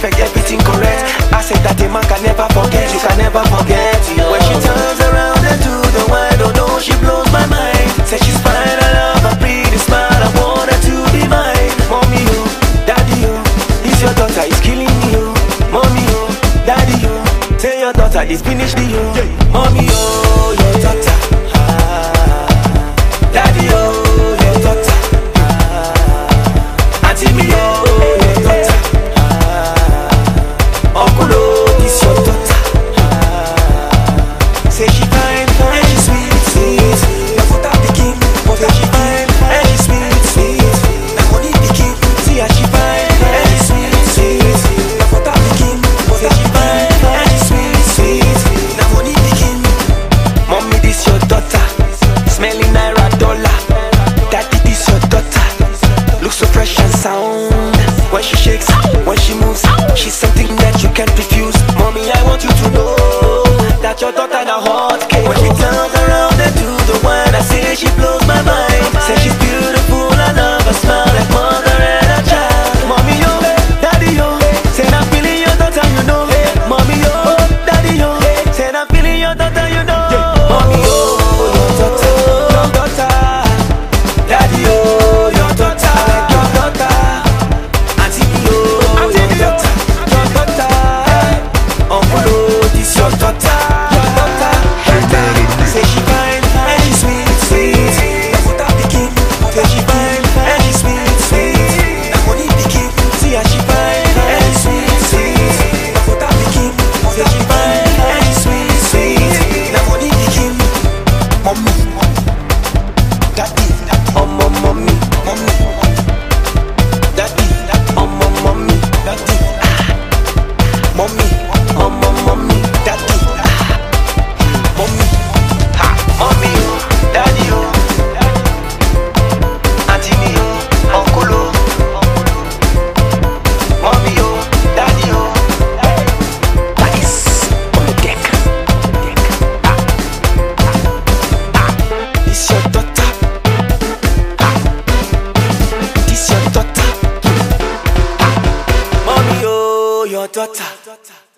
perfect, everything correct. I said that a man can never forget, you can never forget. When she turns around and do the wine, oh no, she blows my mind. Says she's fine, I love her pretty smile, I want her to be mine. Mommy, oh, daddy, oh, is your daughter is killing me, oh. Mommy, oh, daddy, oh, tell your daughter is finished, oh. Mommy, oh, your daughter, daddy, oh, your daughter, auntie me, oh, your daughter, uncle, oh, this your daughter. Say she fine, and she sweet, sweet. Now for that pikin, but say she fine, and she sweet, sweet. Now money pikin, see how she fine, and she sweet, sweet. Now for that pikin, but say she fine, and she sweet, sweet. Now money pikin. Mommy, this your daughter, smelling naira dollar. Daddy, this your daughter, looks so fresh and sound. When she shakes, when she moves, she's something that you can't refuse. Mommy, I want you to know that your daughter now hot cake. When she turns around and do the wine, I say she blows my mind. Say she's beautiful, I love her smile like mother and a child. Mommy, yo, daddy, yo, say I'm feeling your daughter, you know. Mommy, yo, daddy, yo, say I'm feeling your daughter, you know. Mommy, yo, your daughter, your daughter. Daddy, yo, your daughter, your daughter. Auntie, yo, your daughter, your daughter. Uncle, oh, this your daughter. Your daughter.